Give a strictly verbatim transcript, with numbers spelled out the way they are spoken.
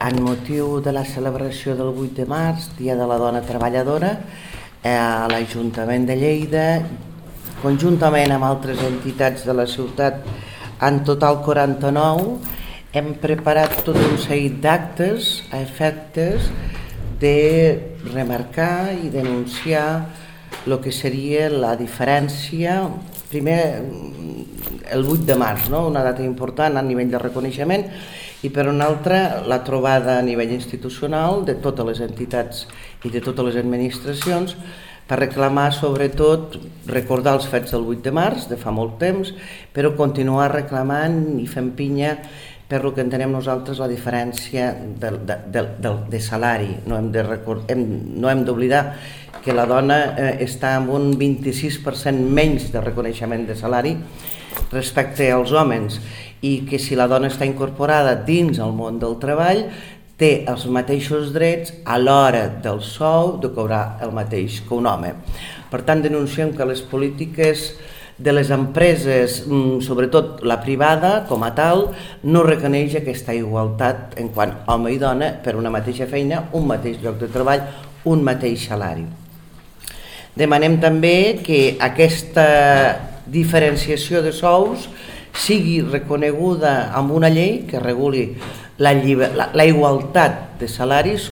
en motiu de la celebració del vuit de març, Dia de la Dona Treballadora, a l'Ajuntament de Lleida, conjuntament amb altres entitats de la ciutat, en total quaranta-nou, hem preparat tot un seguit d'actes a efectes de remarcar i denunciar el que seria la diferència. Primer, el vuit de març, no? Una data important a nivell de reconeixement, i per una altra la trobada a nivell institucional de totes les entitats i de totes les administracions per reclamar, sobretot, recordar els fets del vuit de març de fa molt temps, però continuar reclamant i fent pinya per el que entenem nosaltres la diferència de, de, de, de, de salari. No hem de record, hem, no hem d'oblidar que la dona eh, està amb un vint-i-sis per cent menys de reconeixement de salari respecte als homes, i que si la dona està incorporada dins el món del treball té els mateixos drets a l'hora del sou de cobrar el mateix que un home. Per tant, denunciem que les polítiques de les empreses, sobretot la privada com a tal, no reconeix aquesta igualtat en quant home i dona per una mateixa feina, un mateix lloc de treball, un mateix salari. Demanem també que aquesta diferenciació de sous sigui reconeguda amb una llei que reguli la, lliber, la, la igualtat de salaris